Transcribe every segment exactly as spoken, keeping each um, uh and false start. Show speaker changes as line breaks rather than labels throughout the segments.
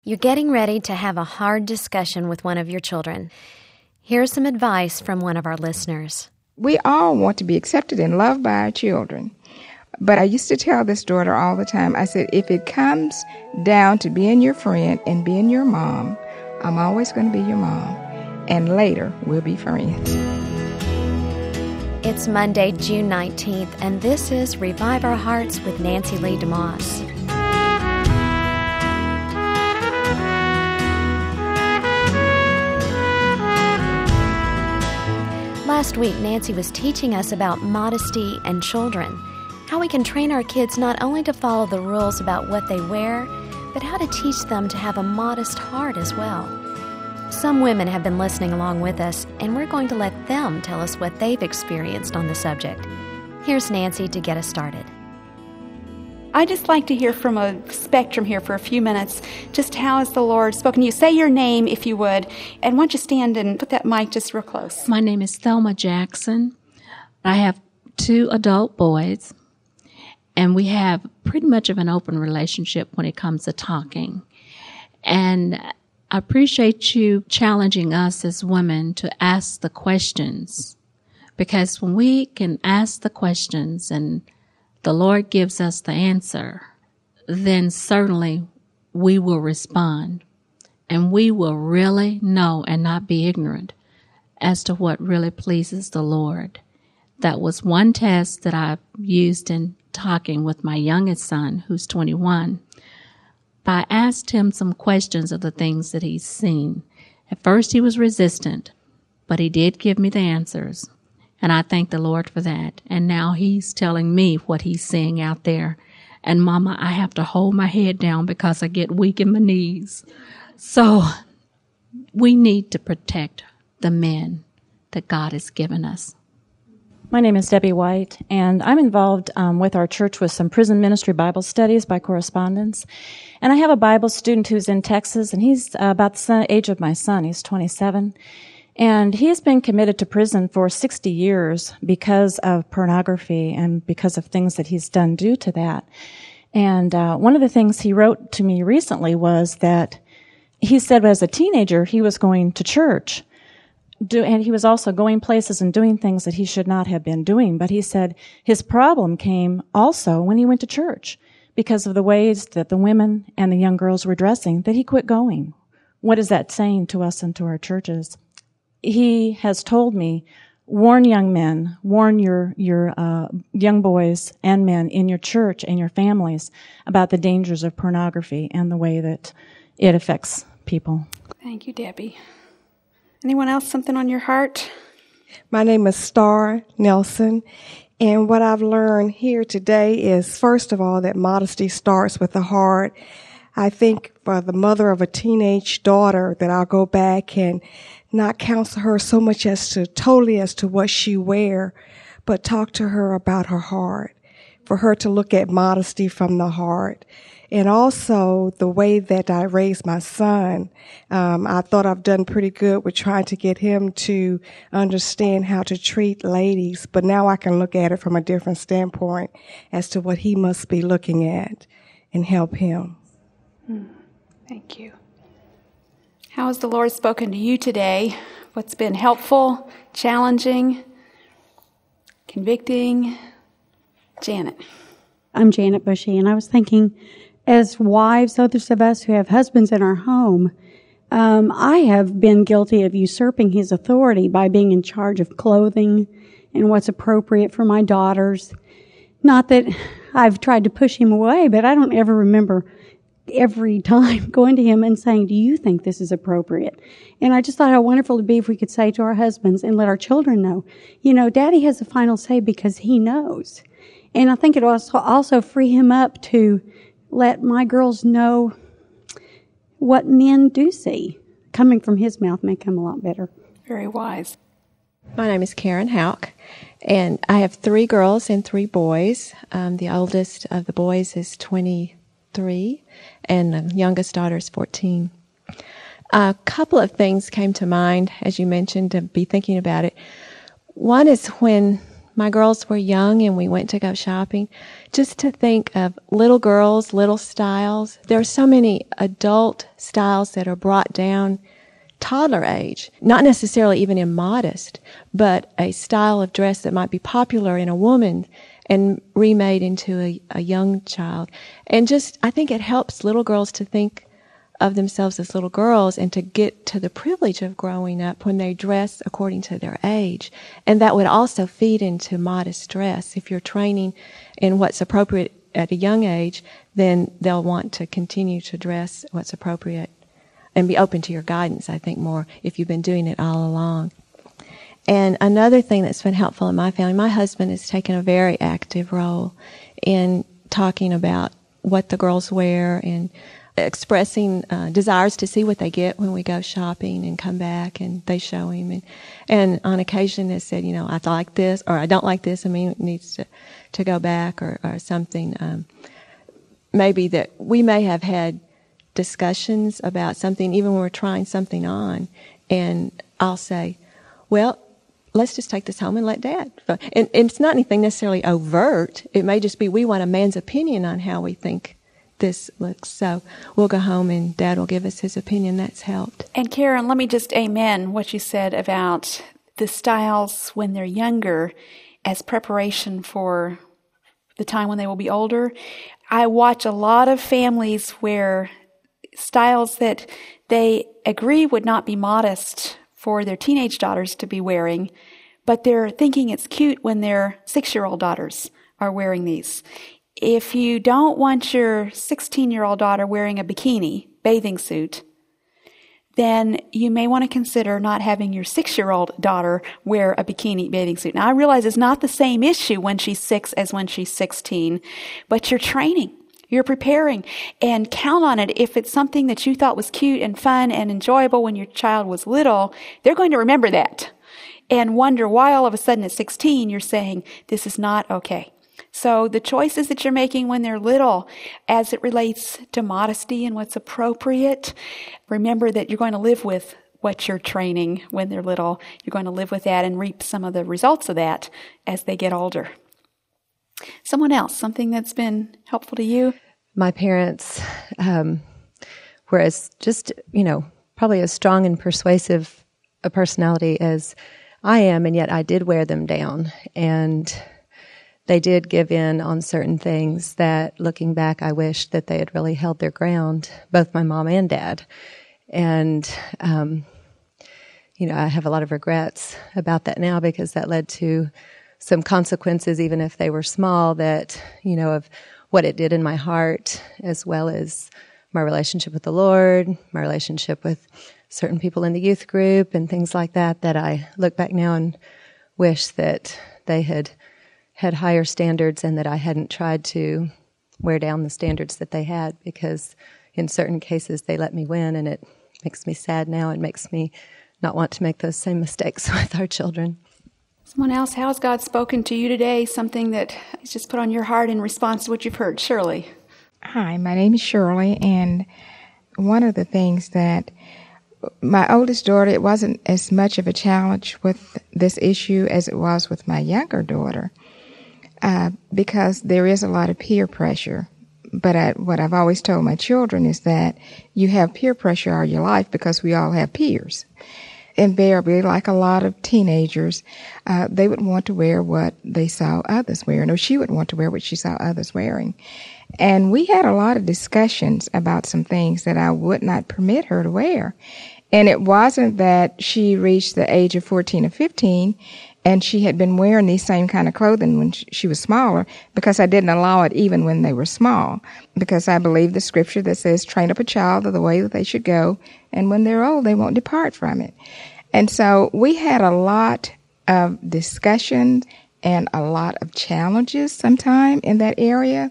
You're getting ready to have a hard discussion with one of your children. Here's some advice from one of our listeners.
We all want to be accepted and loved by our children. But I used to tell this daughter all the time, I said, if it comes down to being your friend and being your mom, I'm always going to be your mom. And later, we'll be friends.
It's Monday, June nineteenth, and this is Revive Our Hearts with Nancy Lee DeMoss. Last week, Nancy was teaching us about modesty and children, how we can train our kids not only to follow the rules about what they wear, but how to teach them to have a modest heart as well. Some women have been listening along with us, and we're going to let them tell us what they've experienced on the subject. Here's Nancy to get us started.
I'd just like to hear from a spectrum here for a few minutes, just how has the Lord spoken to you? Say your name, if you would, and why don't you stand and put that mic just real close.
My name is Thelma Jackson. I have two adult boys, and we have pretty much of an open relationship when it comes to talking. And I appreciate you challenging us as women to ask the questions, because when we can ask the questions and the Lord gives us the answer, then certainly we will respond, and we will really know and not be ignorant as to what really pleases the Lord. That was one test that I used in talking with my youngest son, who's twenty-one. I asked him some questions of the things that he's seen. At first he was resistant, but he did give me the answers. And I thank the Lord for that. And now he's telling me what he's seeing out there. And Mama, I have to hold my head down because I get weak in my knees. So we need to protect the men that God has given us.
My name is Debbie White, and I'm involved um, with our church with some prison ministry Bible studies by correspondence. And I have a Bible student who's in Texas, and he's uh, about the son, age of my son. He's twenty-seven. And he has been committed to prison for sixty years because of pornography and because of things that he's done due to that. And uh, one of the things he wrote to me recently was that he said as a teenager he was going to church, do, and he was also going places and doing things that he should not have been doing. But he said his problem came also when he went to church because of the ways that the women and the young girls were dressing, that he quit going. What is that saying to us and to our churches? He has told me, warn young men, warn your your uh, young boys and men in your church and your families about the dangers of pornography and the way that it affects people.
Thank you, Debbie. Anyone else, something on your heart?
My name is Star Nelson, and what I've learned here today is, first of all, that modesty starts with the heart. I think for the mother of a teenage daughter that I'll go back and not counsel her so much as to totally as to what she wear, but talk to her about her heart, for her to look at modesty from the heart. And also the way that I raised my son, um, I thought I've done pretty good with trying to get him to understand how to treat ladies, but now I can look at it from a different standpoint as to what he must be looking at and help him.
Hmm. Thank you. How has the Lord spoken to you today? What's been helpful, challenging, convicting? Janet.
I'm Janet Bushy, and I was thinking, as wives, others of us who have husbands in our home, um, I have been guilty of usurping his authority by being in charge of clothing and what's appropriate for my daughters. Not that I've tried to push him away, but I don't ever remember every time going to him and saying, do you think this is appropriate? And I just thought how wonderful it would be if we could say to our husbands and let our children know, you know, Daddy has the final say because he knows. And I think it also also free him up to let my girls know what men do see. Coming from his mouth may come a lot better.
Very wise.
My name is Karen Houck, and I have three girls and three boys. Um, the oldest of the boys is twenty-three, and the youngest daughter is fourteen. A couple of things came to mind, as you mentioned, to be thinking about it. One is when my girls were young and we went to go shopping, just to think of little girls, little styles. There are so many adult styles that are brought down toddler age, not necessarily even immodest, but a style of dress that might be popular in a woman and remade into a, a young child. And just, I think it helps little girls to think of themselves as little girls and to get to the privilege of growing up when they dress according to their age. And that would also feed into modest dress. If you're training in what's appropriate at a young age, then they'll want to continue to dress what's appropriate and be open to your guidance, I think, more if you've been doing it all along. And another thing that's been helpful in my family, my husband has taken a very active role in talking about what the girls wear and expressing uh, desires to see what they get when we go shopping and come back and they show him. And, and on occasion has said, you know, I like this or I don't like this. I mean, it needs to, to go back or, or something. Um, maybe that we may have had discussions about something even when we're trying something on. And I'll say, well, let's just take this home and let Dad. And, and it's not anything necessarily overt. It may just be we want a man's opinion on how we think this looks. So we'll go home and Dad will give us his opinion. That's helped.
And Karen, let me just amen what you said about the styles when they're younger as preparation for the time when they will be older. I watch a lot of families where styles that they agree would not be modest for their teenage daughters to be wearing, but they're thinking it's cute when their six-year-old daughters are wearing these. If you don't want your sixteen-year-old daughter wearing a bikini, bathing suit, then you may want to consider not having your six-year-old daughter wear a bikini bathing suit. Now, I realize it's not the same issue when she's six as when she's sixteen, but you're training. You're preparing, and count on it. If it's something that you thought was cute and fun and enjoyable when your child was little, they're going to remember that and wonder why all of a sudden at sixteen you're saying this is not okay. So the choices that you're making when they're little as it relates to modesty and what's appropriate, remember that you're going to live with what you're training when they're little. You're going to live with that and reap some of the results of that as they get older. Someone else, something that's been helpful to you?
My parents um, were as just, you know, probably as strong and persuasive a personality as I am, and yet I did wear them down. And they did give in on certain things that, looking back, I wished that they had really held their ground, both my mom and dad. And, um, you know, I have a lot of regrets about that now because that led to some consequences, even if they were small, that, you know, of what it did in my heart, as well as my relationship with the Lord, my relationship with certain people in the youth group and things like that, that I look back now and wish that they had had higher standards and that I hadn't tried to wear down the standards that they had, because in certain cases they let me win, and it makes me sad now. It makes me not want to make those same mistakes with our children.
Someone else, how has God spoken to you today? Something that He's just put on your heart in response to what you've heard. Shirley.
Hi, my name is Shirley, and one of the things that my oldest daughter, it wasn't as much of a challenge with this issue as it was with my younger daughter, uh, because there is a lot of peer pressure. But I, what I've always told my children is that you have peer pressure all your life because we all have peers. Invariably, like a lot of teenagers, uh, they would want to wear what they saw others wearing, or she would want to wear what she saw others wearing. And we had a lot of discussions about some things that I would not permit her to wear. And it wasn't that she reached the age of fourteen or fifteen and she had been wearing these same kind of clothing when she was smaller, because I didn't allow it even when they were small, because I believe the scripture that says, train up a child of the way that they should go, and when they're old, they won't depart from it. And so we had a lot of discussions and a lot of challenges sometime in that area.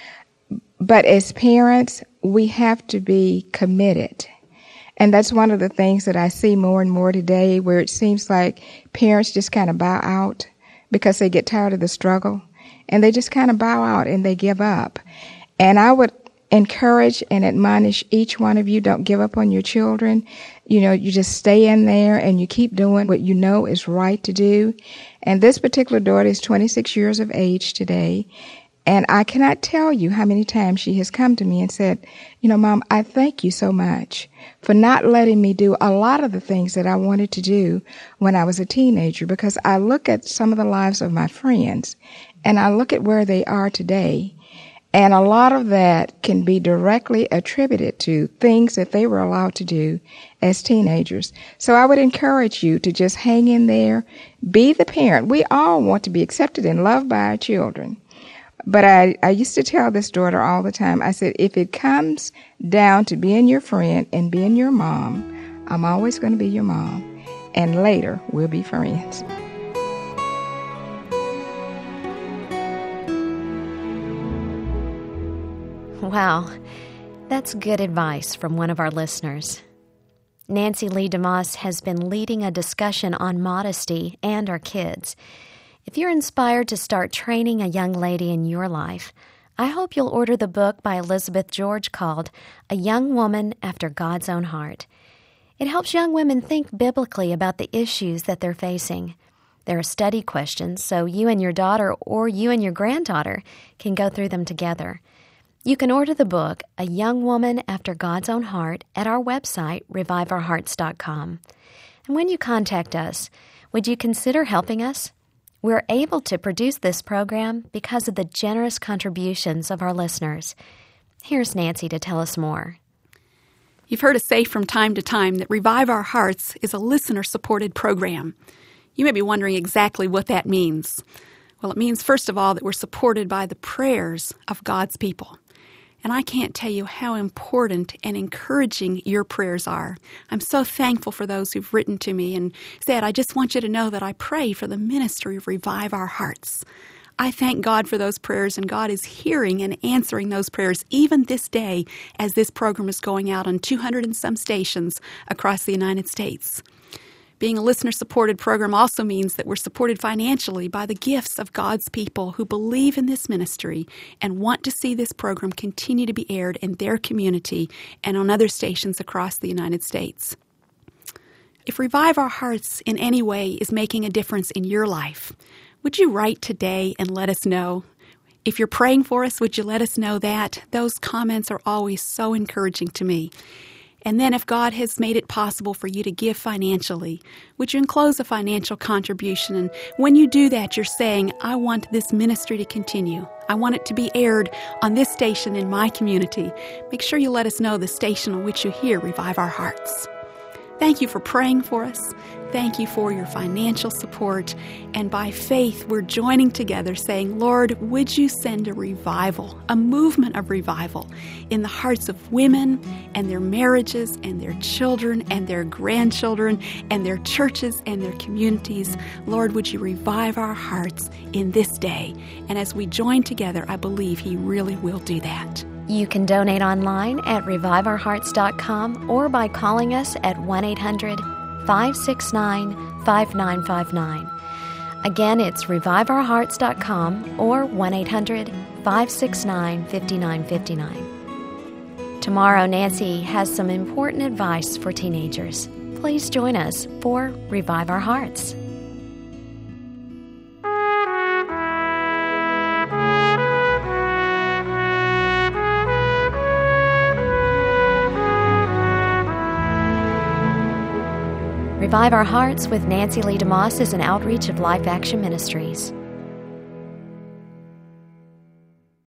But as parents, we have to be committed. And that's one of the things that I see more and more today, where it seems like parents just kind of bow out because they get tired of the struggle, and they just kind of bow out and they give up. And I would encourage and admonish each one of you. Don't give up on your children. You know, you just stay in there and you keep doing what you know is right to do. And this particular daughter is twenty-six years of age today. And I cannot tell you how many times she has come to me and said, you know, Mom, I thank you so much for not letting me do a lot of the things that I wanted to do when I was a teenager, because I look at some of the lives of my friends and I look at where they are today. And a lot of that can be directly attributed to things that they were allowed to do as teenagers. So I would encourage you to just hang in there, be the parent. We all want to be accepted and loved by our children. But I, I used to tell this daughter all the time, I said, if it comes down to being your friend and being your mom, I'm always going to be your mom. And later, we'll be friends.
Wow, that's good advice from one of our listeners. Nancy Lee DeMoss has been leading a discussion on modesty and our kids. If you're inspired to start training a young lady in your life, I hope you'll order the book by Elizabeth George called A Young Woman After God's Own Heart. It helps young women think biblically about the issues that they're facing. There are study questions, so you and your daughter or you and your granddaughter can go through them together. You can order the book, A Young Woman After God's Own Heart, at our website, revive our hearts dot com. And when you contact us, would you consider helping us? We're able to produce this program because of the generous contributions of our listeners. Here's Nancy to tell us more.
You've heard us say from time to time that Revive Our Hearts is a listener-supported program. You may be wondering exactly what that means. Well, it means, first of all, that we're supported by the prayers of God's people. And I can't tell you how important and encouraging your prayers are. I'm so thankful for those who've written to me and said, I just want you to know that I pray for the ministry of Revive Our Hearts. I thank God for those prayers, and God is hearing and answering those prayers even this day as this program is going out on two hundred and some stations across the United States. Being a listener-supported program also means that we're supported financially by the gifts of God's people who believe in this ministry and want to see this program continue to be aired in their community and on other stations across the United States. If Revive Our Hearts in any way is making a difference in your life, would you write today and let us know? If you're praying for us, would you let us know that? Those comments are always so encouraging to me. And then if God has made it possible for you to give financially, would you enclose a financial contribution? And when you do that, you're saying, I want this ministry to continue. I want it to be aired on this station in my community. Make sure you let us know the station on which you hear Revive Our Hearts. Thank you for praying for us. Thank you for your financial support. And by faith, we're joining together saying, Lord, would you send a revival, a movement of revival in the hearts of women and their marriages and their children and their grandchildren and their churches and their communities. Lord, would you revive our hearts in this day? And as we join together, I believe He really will do that.
You can donate online at revive our hearts dot com or by calling us at one eight hundred five six nine five nine five nine. Again, it's revive our hearts dot com or one eight hundred five six nine five nine five nine. Tomorrow, Nancy has some important advice for teenagers. Please join us for Revive Our Hearts. Revive Our Hearts with Nancy Lee DeMoss is an outreach of Life Action Ministries.